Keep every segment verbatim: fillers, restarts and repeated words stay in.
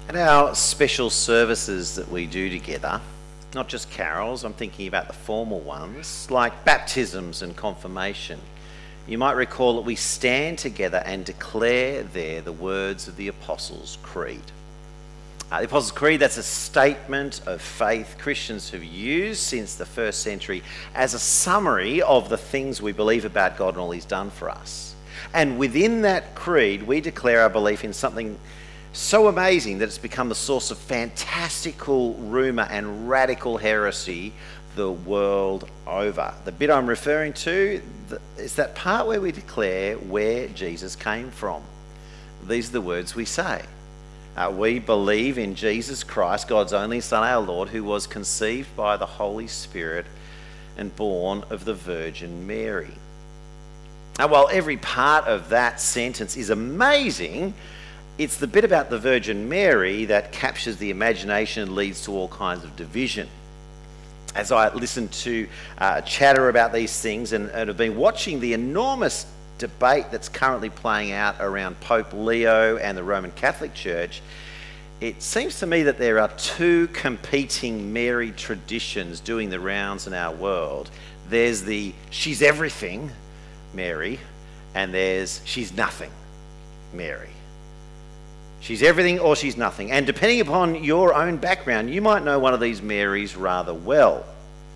At our special services that we do together, not just carols, I'm thinking about the formal ones, like baptisms and confirmation, you might recall that we stand together and declare there the words of the Apostles' Creed. Uh, the Apostles' Creed, that's a statement of faith Christians have used since the first century as a summary of the things we believe about God and all He's done for us. And within that creed, we declare our belief in something so amazing that it's become the source of fantastical rumour and radical heresy the world over. The bit I'm referring to is that part where we declare where Jesus came from. These are the words we say. Uh, we believe in Jesus Christ, God's only Son, our Lord, who was conceived by the Holy Spirit and born of the Virgin Mary. Now, while every part of that sentence is amazing, it's the bit about the Virgin Mary that captures the imagination and leads to all kinds of division. As I listen to uh, chatter about these things and, and have been watching the enormous debate that's currently playing out around Pope Leo and the Roman Catholic Church, it seems to me that there are two competing Mary traditions doing the rounds in our world. There's the she's everything Mary, and there's she's nothing Mary. She's everything or she's nothing. And depending upon your own background, you might know one of these Marys rather well.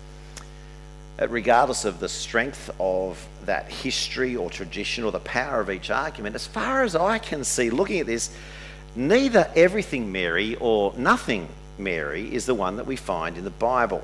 Uh, regardless of the strength of that history or tradition or the power of each argument, as far as I can see, looking at this, neither everything Mary or nothing Mary is the one that we find in the Bible.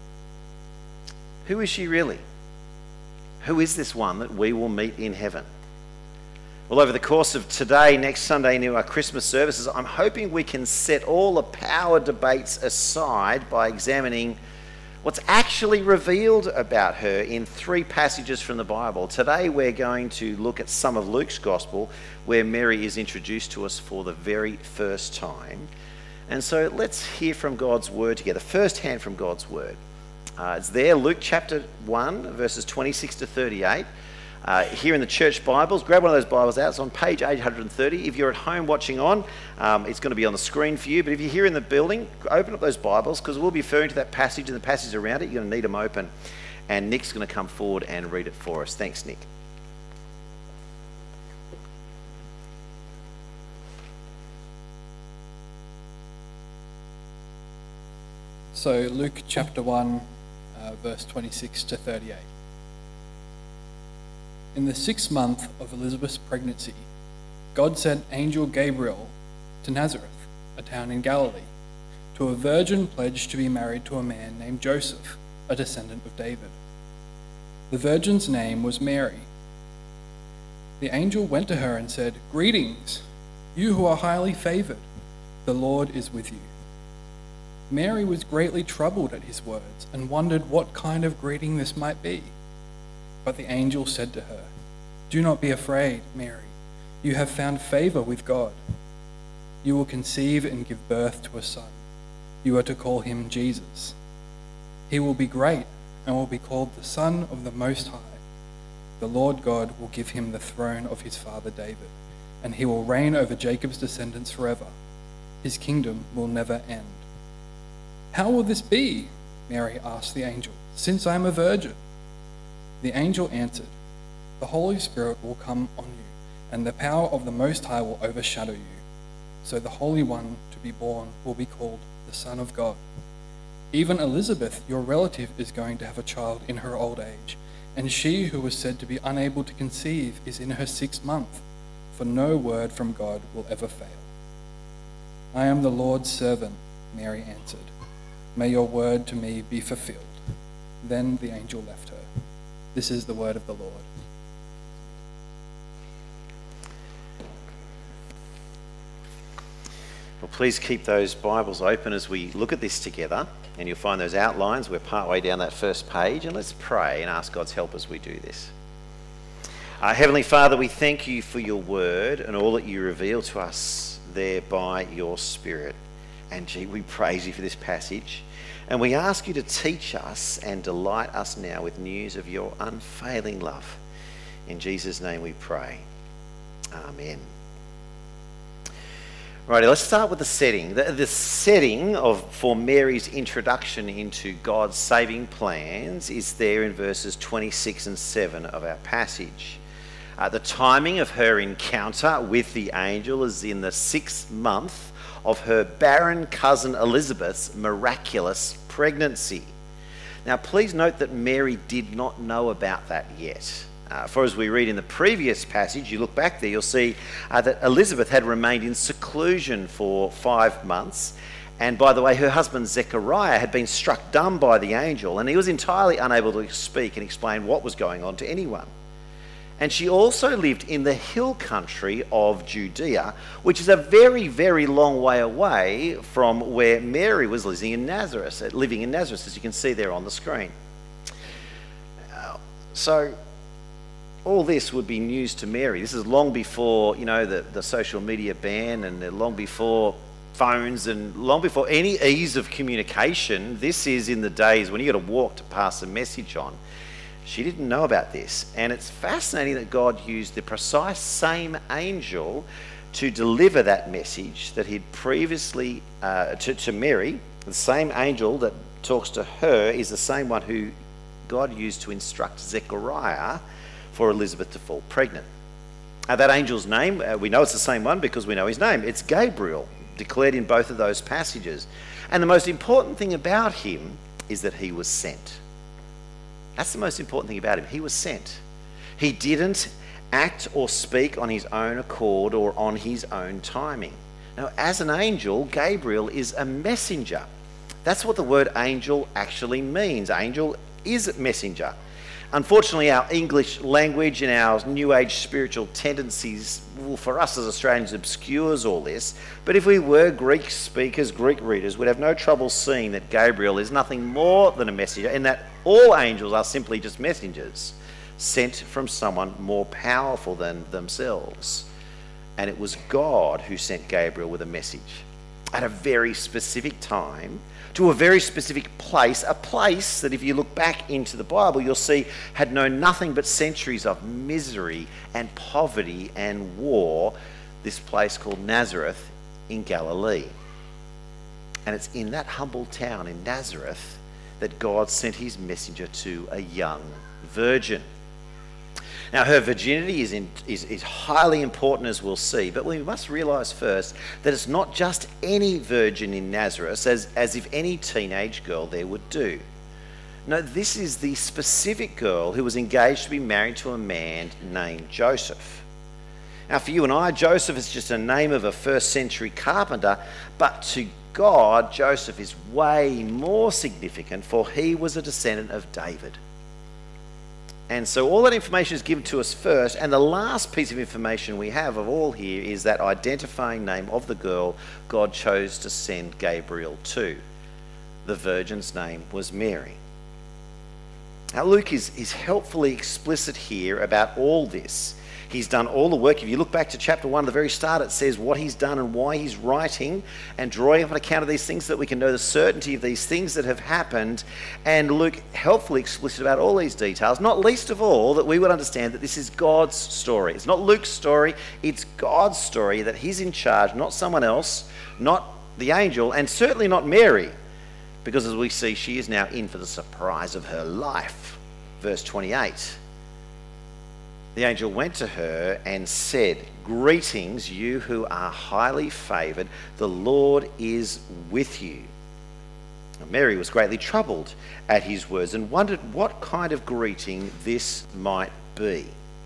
Who is she really? Who is this one that we will meet in heaven? Well, over the course of today, next Sunday, into our Christmas services, I'm hoping we can set all the power debates aside by examining what's actually revealed about her in three passages from the Bible. Today, we're going to look at some of Luke's Gospel, where Mary is introduced to us for the very first time. And so let's hear from God's Word together, firsthand from God's Word. Uh, it's there, Luke chapter one, verses twenty-six to thirty-eight. Uh, here in the church Bibles, grab one of those Bibles out. It's on page eight hundred thirty. If you're at home watching on, um, it's going to be on the screen for you. But if you're here in the building, open up those Bibles, because we'll be referring to that passage and the passage around it. You're going to need them open. And Nick's going to come forward and read it for us. Thanks, Nick. So Luke chapter one, uh, verse twenty-six to thirty-eight. In the sixth month of Elizabeth's pregnancy, God sent angel Gabriel to Nazareth, a town in Galilee, to a virgin pledged to be married to a man named Joseph, a descendant of David. The virgin's name was Mary. The angel went to her and said, "Greetings, you who are highly favored. The Lord is with you." Mary was greatly troubled at his words and wondered what kind of greeting this might be. But the angel said to her, "Do not be afraid, Mary. You have found favor with God. You will conceive and give birth to a son. You are to call him Jesus. He will be great and will be called the Son of the Most High. The Lord God will give him the throne of his father David, and he will reign over Jacob's descendants forever. His kingdom will never end." "How will this be?" Mary asked the angel, "since I am a virgin?" The angel answered, "The Holy Spirit will come on you, and the power of the Most High will overshadow you. So the Holy One to be born will be called the Son of God. Even Elizabeth, your relative, is going to have a child in her old age, and she who was said to be unable to conceive is in her sixth month, for no word from God will ever fail." "I am the Lord's servant," Mary answered. "May your word to me be fulfilled." Then the angel left her. This is the word of the Lord. Well, please keep those Bibles open as we look at this together, and you'll find those outlines. We're partway down that first page, and let's pray and ask God's help as we do this. Uh, Heavenly Father, we thank you for your word and all that you reveal to us there by your Spirit. And gee, we praise you for this passage. And we ask you to teach us and delight us now with news of your unfailing love. In Jesus' name we pray. Amen. Right, let's start with the setting. The, the setting of for Mary's introduction into God's saving plans is there in verses twenty-six and seven of our passage. Uh, the timing of her encounter with the angel is in the sixth month of her barren cousin Elizabeth's miraculous pregnancy. Now, please note that Mary did not know about that yet. Uh, for as we read in the previous passage, you look back there, you'll see uh, that Elizabeth had remained in seclusion for five months. And by the way, her husband Zechariah had been struck dumb by the angel, and he was entirely unable to speak and explain what was going on to anyone. And she also lived in the hill country of Judea, which is a very, very long way away from where Mary was living in Nazareth, living in Nazareth, as you can see there on the screen. Uh, so... all this would be news to Mary. This is long before, you know, the, the social media ban, and long before phones, and long before any ease of communication. This is in the days when you got to walk to pass a message on. She didn't know about this. And it's fascinating that God used the precise same angel to deliver that message that he'd previously, uh, to, to Mary. The same angel that talks to her is the same one who God used to instruct Zechariah for Elizabeth to fall pregnant. Uh, that angel's name, uh, we know it's the same one because we know his name. It's Gabriel, declared in both of those passages. And the most important thing about him is that he was sent. That's the most important thing about him. He was sent. He didn't act or speak on his own accord or on his own timing. Now, as an angel, Gabriel is a messenger. That's what the word angel actually means. Angel is messenger. Unfortunately, our English language and our New Age spiritual tendencies, well, for us as Australians, obscures all this. But if we were Greek speakers, Greek readers, we'd have no trouble seeing that Gabriel is nothing more than a messenger, and that all angels are simply just messengers sent from someone more powerful than themselves. And it was God who sent Gabriel with a message at a very specific time, to a very specific place, a place that if you look back into the Bible, you'll see had known nothing but centuries of misery and poverty and war, this place called Nazareth in Galilee. And it's in that humble town in Nazareth that God sent his messenger to a young virgin. Now, her virginity is, in, is, is highly important, as we'll see, but we must realise first that it's not just any virgin in Nazareth, as, as if any teenage girl there would do. No, this is the specific girl who was engaged to be married to a man named Joseph. Now, for you and I, Joseph is just a name of a first century carpenter, but to God, Joseph is way more significant, for he was a descendant of David. And so all that information is given to us first, and the last piece of information we have of all here is that identifying name of the girl God chose to send Gabriel to. The virgin's name was Mary. Now Luke is, is helpfully explicit here about all this. He's done all the work. If you look back to chapter one, at the very start, it says what he's done and why he's writing and drawing up an account of these things so that we can know the certainty of these things that have happened. And Luke helpfully explicit about all these details, not least of all that we would understand that this is God's story. It's not Luke's story, it's God's story, that he's in charge, not someone else, not the angel, and certainly not Mary, because as we see, she is now in for the surprise of her life. Verse twenty-eight. The angel went to her and said, "Greetings, you who are highly favoured. The Lord is with you." Now, Mary was greatly troubled at his words and wondered what kind of greeting this might be.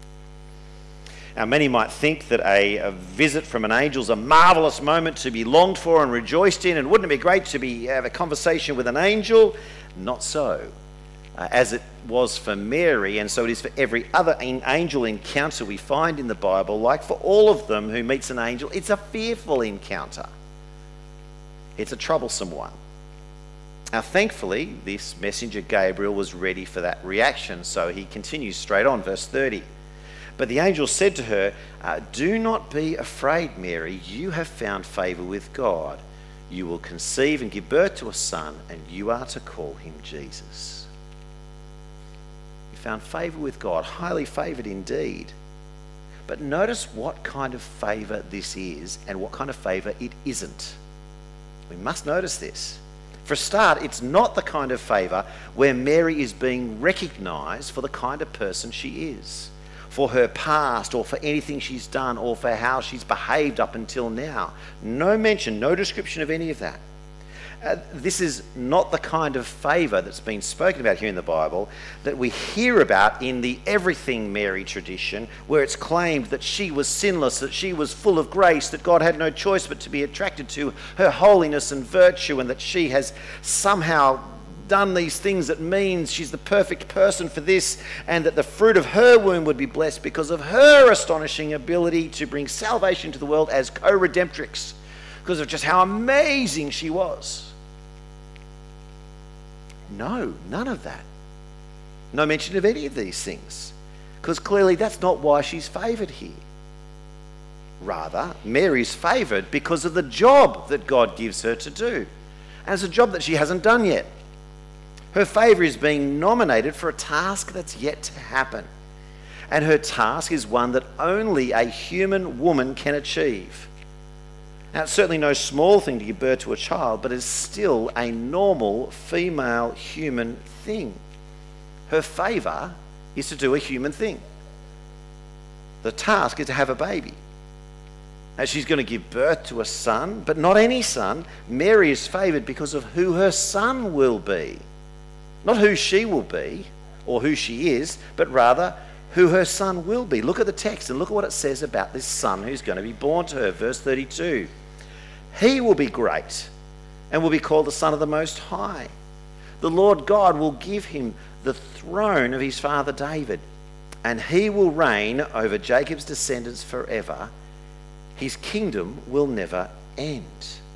Now, many might think that a, a visit from an angel is a marvellous moment to be longed for and rejoiced in, and wouldn't it be great to be have a conversation with an angel? Not so. Uh, as it was for Mary, and so it is for every other angel encounter we find in the Bible. Like for all of them who meets an angel, it's a fearful encounter. It's a troublesome one. Now, thankfully, this messenger Gabriel was ready for that reaction, so he continues straight on, verse thirty. But the angel said to her, uh, "Do not be afraid, Mary. You have found favour with God. You will conceive and give birth to a son, and you are to call him Jesus." Found favour with God, highly favoured indeed. But notice what kind of favour this is and what kind of favour it isn't. We must notice this. For a start, it's not the kind of favour where Mary is being recognised for the kind of person she is, for her past or for anything she's done or for how she's behaved up until now. No mention, no description of any of that. Uh, this is not the kind of favour that's been spoken about here in the Bible that we hear about in the everything Mary tradition, where it's claimed that she was sinless, that she was full of grace, that God had no choice but to be attracted to her holiness and virtue, and that she has somehow done these things that means she's the perfect person for this, and that the fruit of her womb would be blessed because of her astonishing ability to bring salvation to the world as co-redemptrix, because of just how amazing she was. No, none of that. No mention of any of these things, because clearly that's not why she's favoured here. Rather, Mary's favoured because of the job that God gives her to do. And it's a job that she hasn't done yet. Her favour is being nominated for a task that's yet to happen. And her task is one that only a human woman can achieve. Now, it's certainly no small thing to give birth to a child, but it's still a normal female human thing. Her favour is to do a human thing. The task is to have a baby. Now, she's going to give birth to a son, but not any son. Mary is favoured because of who her son will be. Not who she will be or who she is, but rather who her son will be. Look at the text and look at what it says about this son who's going to be born to her. Verse thirty-two. He will be great and will be called the Son of the Most High. The Lord God will give him the throne of his father David, and he will reign over Jacob's descendants forever. His kingdom will never end.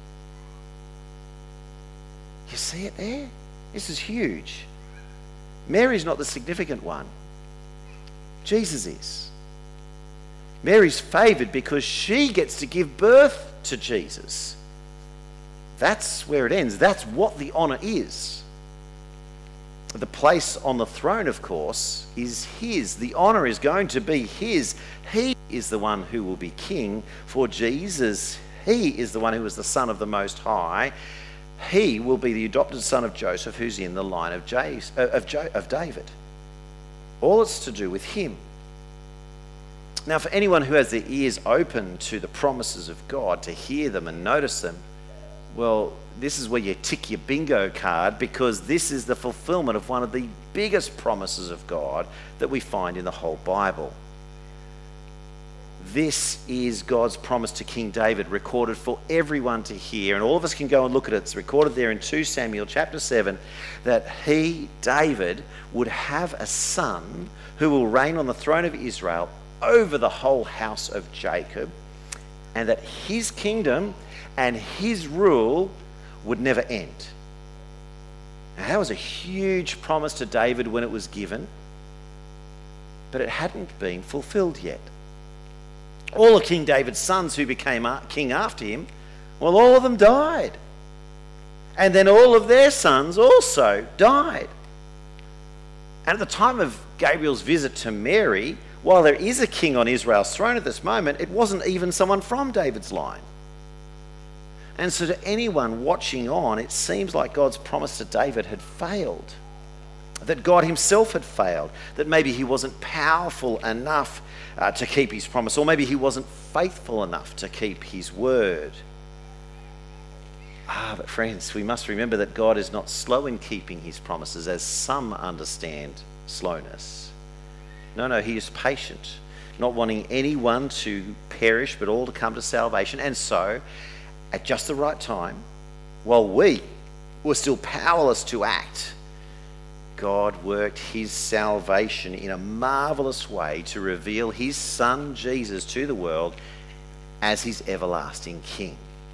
You see it there? This is huge. Mary's not the significant one. Jesus is. Mary's favoured because she gets to give birth to Jesus. That's where it ends. That's what the honour is. The place on the throne, of course, is his. The honour is going to be his. He is the one who will be king. For Jesus, he is the one who is the Son of the Most High. He will be the adopted son of Joseph, who's in the line of, Jas- of, Jo- of David. All it's to do with him. Now, for anyone who has their ears open to the promises of God, to hear them and notice them, well, this is where you tick your bingo card, because this is the fulfillment of one of the biggest promises of God that we find in the whole Bible. This is God's promise to King David, recorded for everyone to hear, and all of us can go and look at it. It's recorded there in Second Samuel chapter seven, that he, David, would have a son who will reign on the throne of Israel over the whole house of Jacob, and that his kingdom and his rule would never end. Now, that was a huge promise to David when it was given, but it hadn't been fulfilled yet. All of King David's sons who became king after him, well, all of them died. And then all of their sons also died. And at the time of Gabriel's visit to Mary, while there is a king on Israel's throne at this moment, it wasn't even someone from David's line. And so to anyone watching on, it seems like God's promise to David had failed. That God himself had failed. That maybe he wasn't powerful enough uh, to keep his promise, or maybe he wasn't faithful enough to keep his word. Ah, but friends, we must remember that God is not slow in keeping his promises, as some understand slowness. No, no, he is patient, not wanting anyone to perish, but all to come to salvation. And so, at just the right time, while we were still powerless to act, God worked his salvation in a marvellous way to reveal his son Jesus to the world as his everlasting king.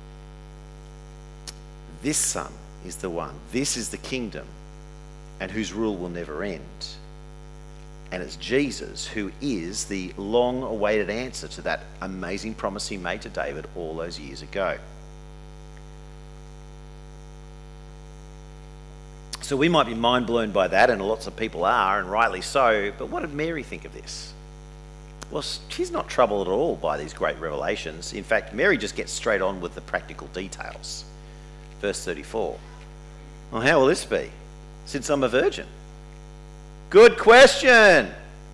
This son is the one, this is the kingdom, and whose rule will never end. And it's Jesus who is the long-awaited answer to that amazing promise he made to David all those years ago. So we might be mind blown by that, and lots of people are, and rightly so, but what did Mary think of this? Well, she's not troubled at all by these great revelations. In fact, Mary just gets straight on with the practical details. Verse thirty-four. Well, how will this be, since I'm a virgin? Good question.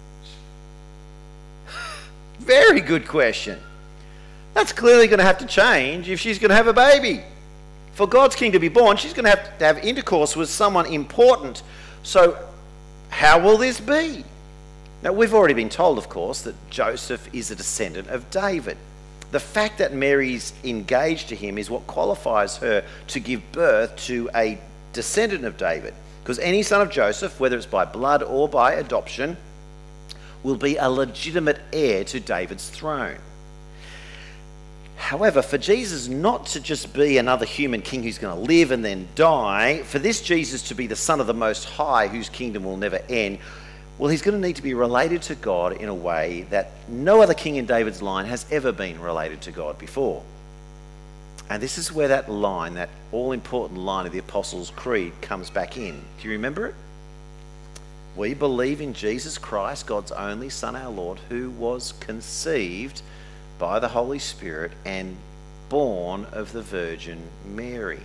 Very good question. That's clearly going to have to change if she's going to have a baby. For God's king to be born, she's going to have to have intercourse with someone important. So how will this be? Now, we've already been told, of course, that Joseph is a descendant of David. The fact that Mary's engaged to him is what qualifies her to give birth to a descendant of David. Because any son of Joseph, whether it's by blood or by adoption, will be a legitimate heir to David's throne. However, for Jesus not to just be another human king who's going to live and then die, for this Jesus to be the Son of the Most High, whose kingdom will never end, well, he's going to need to be related to God in a way that no other king in David's line has ever been related to God before. And this is where that line, that all-important line of the Apostles' Creed, comes back in. Do you remember it? We believe in Jesus Christ, God's only Son, our Lord, who was conceived by the Holy Spirit and born of the Virgin Mary.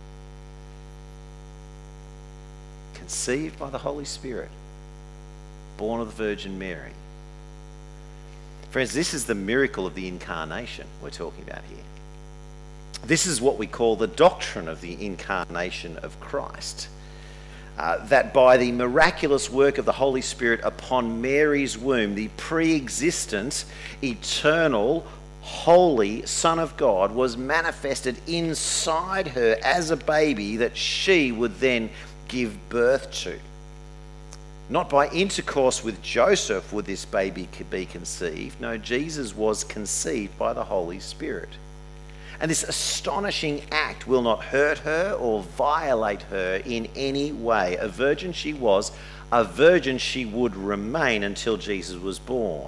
Conceived by the Holy Spirit, born of the Virgin Mary. Friends, this is the miracle of the incarnation we're talking about here. This is what we call the doctrine of the incarnation of Christ. Uh, that by the miraculous work of the Holy Spirit upon Mary's womb, the pre-existent, eternal, holy Son of God was manifested inside her as a baby that she would then give birth to. Not by intercourse with Joseph would this baby be conceived. No, Jesus was conceived by the Holy Spirit. And this astonishing act will not hurt her or violate her in any way. A virgin she was, a virgin she would remain until Jesus was born.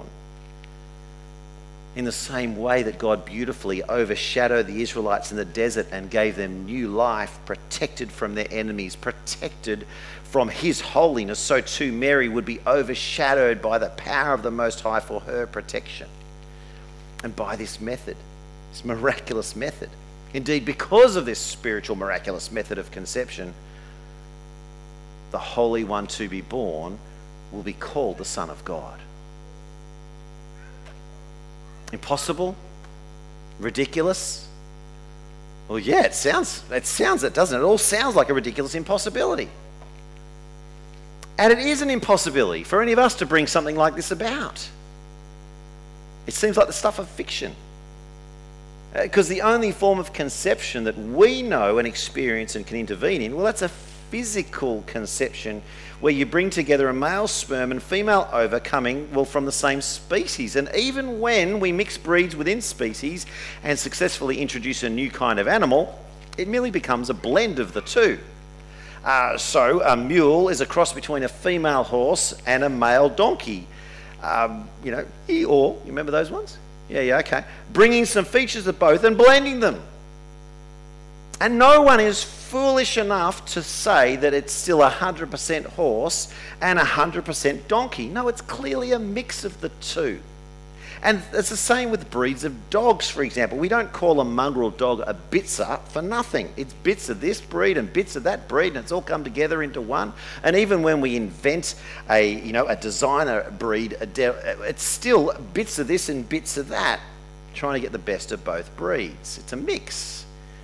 In the same way that God beautifully overshadowed the Israelites in the desert and gave them new life, protected from their enemies, protected from his holiness, so too Mary would be overshadowed by the power of the Most High for her protection. And by this method, this miraculous method, indeed because of this spiritual miraculous method of conception, the Holy One to be born will be called the Son of God. Impossible? Ridiculous? Well, yeah, it sounds, it sounds it, doesn't it? It all sounds like a ridiculous impossibility. And it is an impossibility for any of us to bring something like this about. It seems like the stuff of fiction. Because the only form of conception that we know and experience and can intervene in, well, that's a physical conception where you bring together a male sperm and female ova coming, well, from the same species. And even when we mix breeds within species and successfully introduce a new kind of animal, it merely becomes a blend of the two. Uh, so a mule is a cross between a female horse and a male donkey. Um, you know, or, you remember those ones? Yeah, yeah, okay. Bringing some features of both and blending them. And no one is foolish enough to say that it's still one hundred percent horse and one hundred percent donkey. No, it's clearly a mix of the two. And it's the same with breeds of dogs, for example. We don't call a mongrel dog a Bitzer for nothing. It's bits of this breed and bits of that breed, and it's all come together into one. And even when we invent a, you know, a designer breed, a de- it's still bits of this and bits of that, trying to get the best of both breeds. It's a mix.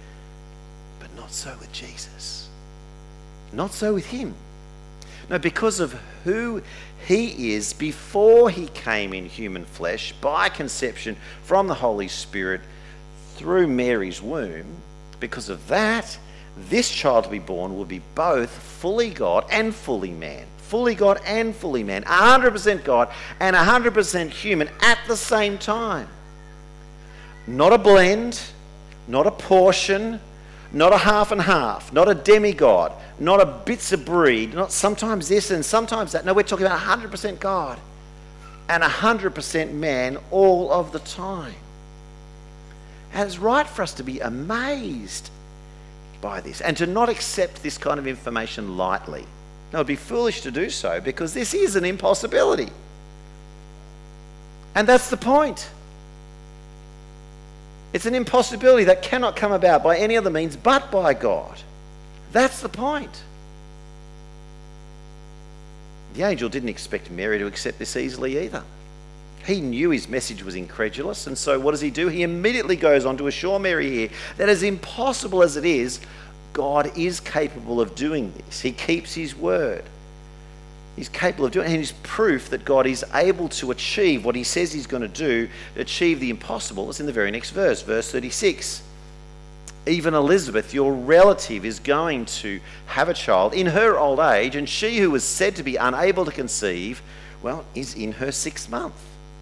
But not so with Jesus. Not so with him. No, because of who he is before he came in human flesh by conception from the Holy Spirit through Mary's womb, because of that, this child to be born will be both fully God and fully man. Fully God and fully man. one hundred percent God and one hundred percent human at the same time. Not a blend, not a portion, not a half and half, not a demigod, not a bits of breed, not sometimes this and sometimes that. No, we're talking about one hundred percent God and one hundred percent man all of the time. And it's right for us to be amazed by this and to not accept this kind of information lightly. No, it'd be foolish to do so because this is an impossibility. And that's the point. It's an impossibility that cannot come about by any other means but by God. That's the point. The angel didn't expect Mary to accept this easily either. He knew his message was incredulous, and so what does he do? He immediately goes on to assure Mary here that as impossible as it is, God is capable of doing this. He keeps his word. He's capable of doing it, and it's proof that God is able to achieve what he says he's going to do, achieve the impossible. It's in the very next verse, verse thirty-six. Even Elizabeth, your relative, is going to have a child in her old age, and she who was said to be unable to conceive, well, is in her sixth month.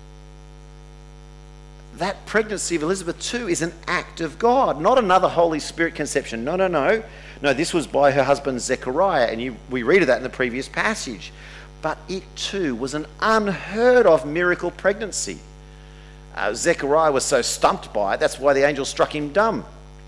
That pregnancy of Elizabeth too is an act of God, not another Holy Spirit conception. No, no, no. No, this was by her husband Zechariah, and you, we read of that in the previous passage. But it too was an unheard of miracle pregnancy. Uh, Zechariah was so stumped by it, that's why the angel struck him dumb.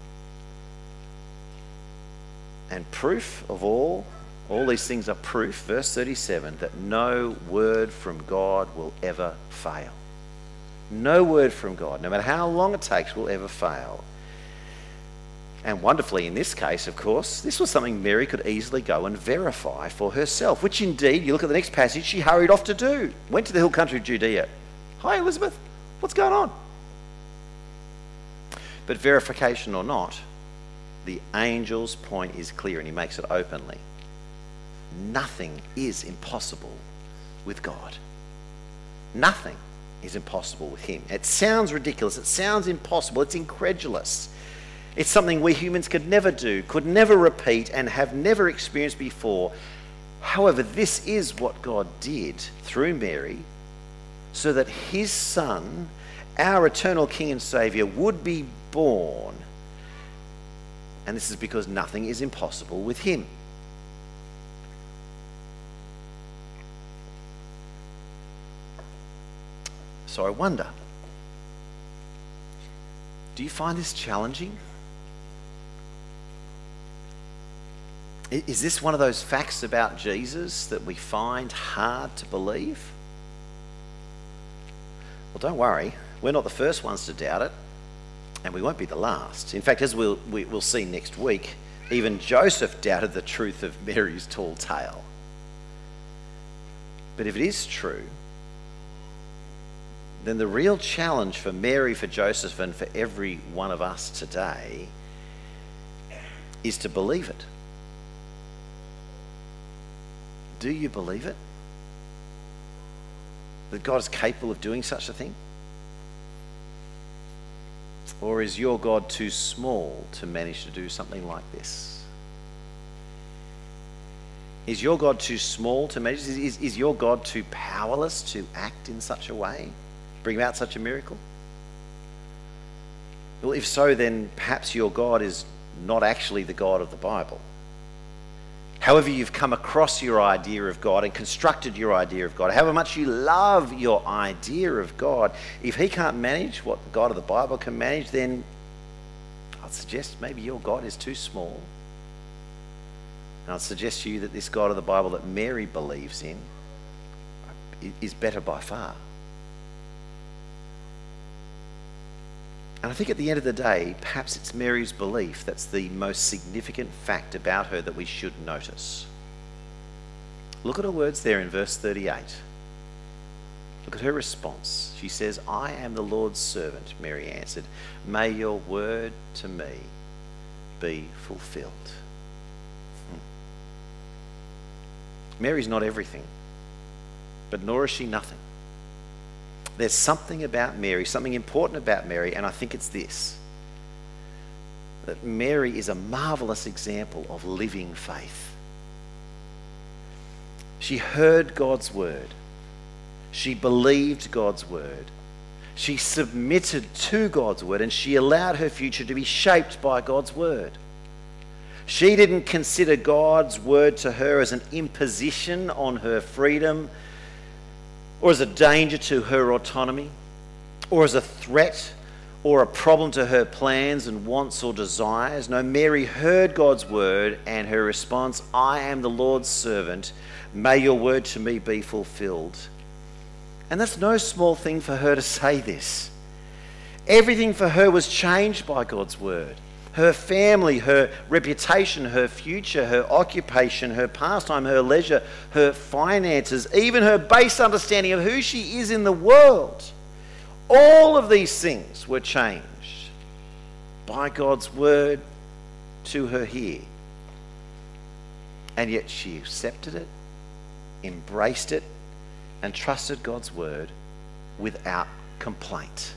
And proof of all, all these things are proof, verse thirty-seven, that no word from God will ever fail. No word from God, no matter how long it takes, will ever fail. And wonderfully, in this case, of course, this was something Mary could easily go and verify for herself, which indeed, you look at the next passage, she hurried off to do. Went to the hill country of Judea. Hi, Elizabeth, what's going on? But verification or not, the angel's point is clear, and he makes it openly. Nothing is impossible with God. Nothing is impossible with him. It sounds ridiculous. It sounds impossible. It's incredulous. It's something we humans could never do, could never repeat, and have never experienced before. However, this is what God did through Mary, so that his son, our eternal King and Saviour, would be born. And this is because nothing is impossible with him. So I wonder, do you find this challenging? Is this one of those facts about Jesus that we find hard to believe? Well, don't worry, we're not the first ones to doubt it, and we won't be the last. In fact, as we'll, we, we'll see next week, even Joseph doubted the truth of Mary's tall tale. But if it is true, then the real challenge for Mary, for Joseph, and for every one of us today is to believe it. Do you believe it? That God is capable of doing such a thing? Or is your God too small to manage to do something like this? Is your God too small to manage? Is, is, is your God too powerless to act in such a way? Bring about such a miracle? Well, if so, then perhaps your God is not actually the God of the Bible. However you've come across your idea of God and constructed your idea of God, however much you love your idea of God, if he can't manage what the God of the Bible can manage, then I'd suggest maybe your God is too small. And I'd suggest to you that this God of the Bible that Mary believes in is better by far. And I think at the end of the day, perhaps it's Mary's belief that's the most significant fact about her that we should notice. Look at her words there in verse thirty-eight. Look at her response. She says, "I am the Lord's servant," Mary answered. "May your word to me be fulfilled." Hmm. Mary's not everything, but nor is she nothing. There's something about Mary, something important about Mary, and I think it's this: that Mary is a marvelous example of living faith. She heard God's word. She believed God's word. She submitted to God's word, and she allowed her future to be shaped by God's word. She didn't consider God's word to her as an imposition on her freedom, or as a danger to her autonomy, or as a threat or a problem to her plans and wants or desires. No, Mary heard God's word, and her response, "I am the Lord's servant. May your word to me be fulfilled." And that's no small thing for her to say this. Everything for her was changed by God's word. Her family, her reputation, her future, her occupation, her pastime, her leisure, her finances, even her base understanding of who she is in the world. All of these things were changed by God's word to her here. And yet she accepted it, embraced it, and trusted God's word without complaint.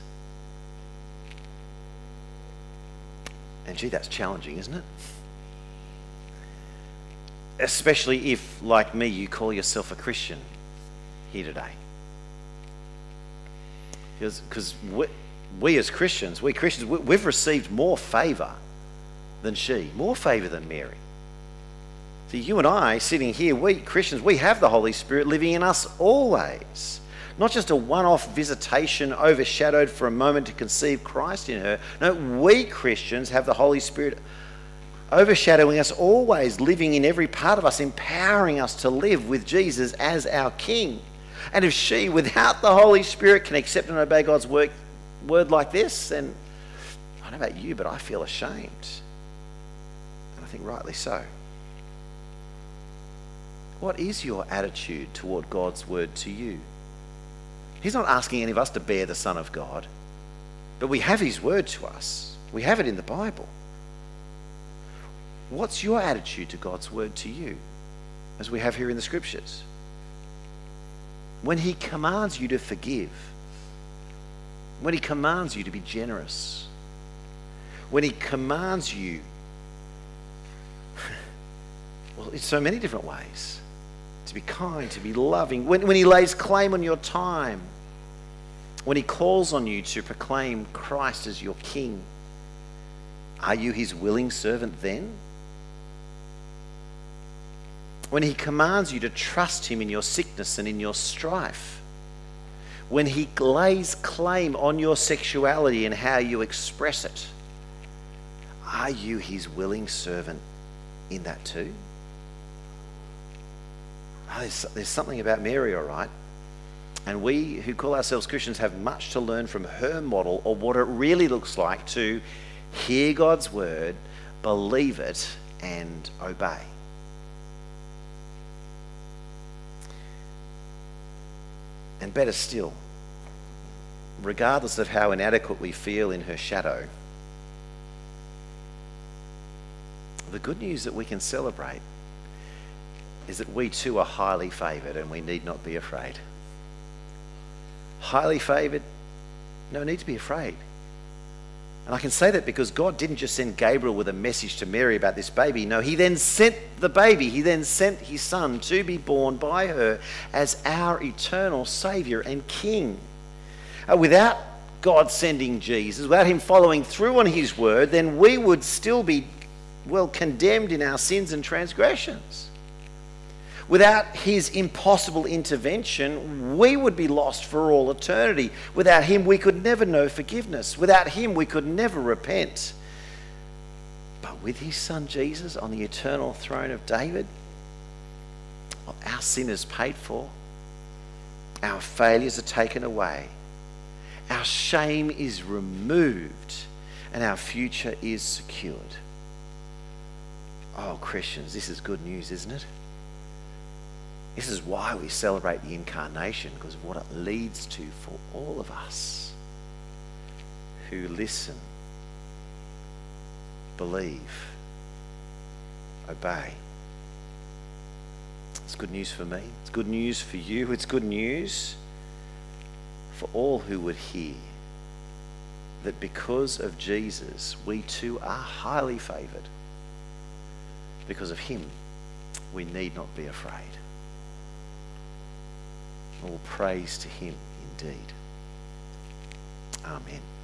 And gee, that's challenging, isn't it? Especially if, like me, you call yourself a Christian here today. Because, because we, we as Christians, we Christians, we, we've received more favour than she, more favour than Mary. See, you and I, sitting here, we Christians, we have the Holy Spirit living in us always. Not just a one-off visitation overshadowed for a moment to conceive Christ in her. No, we Christians have the Holy Spirit overshadowing us always, living in every part of us, empowering us to live with Jesus as our King. And if she, without the Holy Spirit, can accept and obey God's word, word like this, then I don't know about you, but I feel ashamed. And I think rightly so. What is your attitude toward God's word to you? He's not asking any of us to bear the Son of God, but we have his word to us. We have it in the Bible. What's your attitude to God's word to you, as we have here in the scriptures? When he commands you to forgive, when he commands you to be generous, when he commands you, well, in so many different ways, to be kind, to be loving, when, when he lays claim on your time, when he calls on you to proclaim Christ as your King, are you his willing servant then? When he commands you to trust him in your sickness and in your strife, when he lays claim on your sexuality and how you express it, are you his willing servant in that too? Oh, there's, there's something about Mary, all right. And we who call ourselves Christians have much to learn from her model of what it really looks like to hear God's word, believe it, and obey. And better still, regardless of how inadequate we feel in her shadow, the good news that we can celebrate is that we too are highly favoured and we need not be afraid. Highly favoured, no need to be afraid. And I can say that because God didn't just send Gabriel with a message to Mary about this baby. No, he then sent the baby. He then sent his son to be born by her as our eternal Saviour and King. Uh, without God sending Jesus, without him following through on his word, then we would still be, well, condemned in our sins and transgressions. Without his impossible intervention, we would be lost for all eternity. Without him, we could never know forgiveness. Without him, we could never repent. But with his son Jesus on the eternal throne of David, well, our sin is paid for. Our failures are taken away. Our shame is removed. And our future is secured. Oh, Christians, this is good news, isn't it? This is why we celebrate the incarnation, because of what it leads to for all of us who listen, believe, obey. It's good news for me. It's good news for you. It's good news for all who would hear that because of Jesus, we too are highly favoured. Because of him, we need not be afraid. All praise to him indeed. Amen.